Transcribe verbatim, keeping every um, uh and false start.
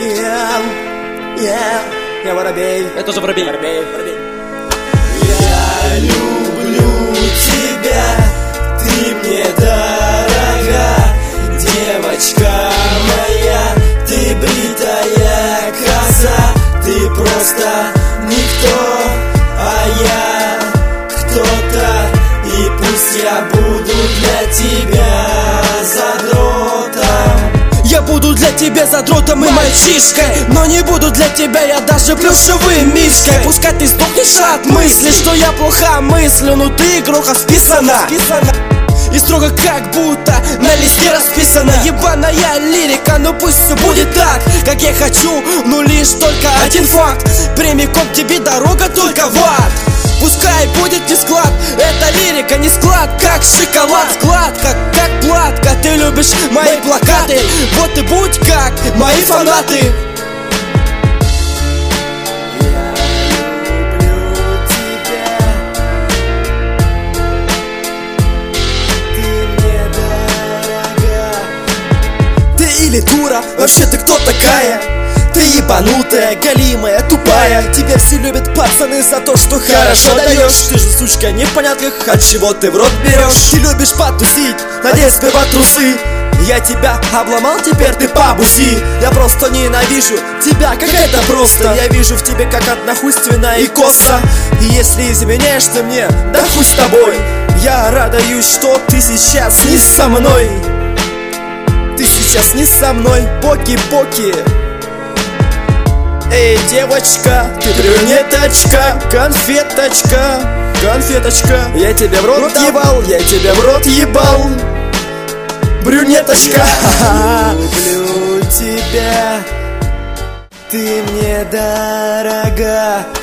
Yeah, yeah. Я воробей. Я тоже воробей. Воробей, воробей. Я люблю тебя, ты мне дорога, девочка моя, ты бритая коза, ты просто никто, а я кто-то, и пусть я буду для тебя задротом. Я буду для тебя задротом и мальчишкой, но не буду для тебя я даже плюшевым мишкой. Пускай ты сдохнешь от мысли, что я плохо мыслю, но ты игруха списана. И строго как будто на листе расписано. Ебаная лирика, но пусть все будет так, как я хочу, но лишь только один факт: прямиком к тебе дорога только в ад. Пускай будет не склад, это лирика, не склад, как шоколад. Склад, как, как платка, ты любишь мои плакаты, вот и будь как мои фанаты. Или дура, вообще ты кто такая? Ты ебанутая, голимая, тупая. Тебя все любят пацаны за то, что хорошо даешь. Ты же сучка не в понятках, от чего ты в рот берешь. Ты любишь потусить, надеть сперва трусы. Я тебя обломал, теперь ты побуси. Я просто ненавижу тебя, как это просто. Я вижу в тебе как одна хуйственная и коса. И если изменяешь ты мне, да хуй с тобой. Я радуюсь, что ты сейчас не со мной. Ты сейчас не со мной, поки-поки. Эй, девочка, ты брюнеточка, конфеточка, конфеточка. Я тебе в рот ебал, я тебе в рот ебал, брюнеточка. Люблю тебя, ты мне дорога,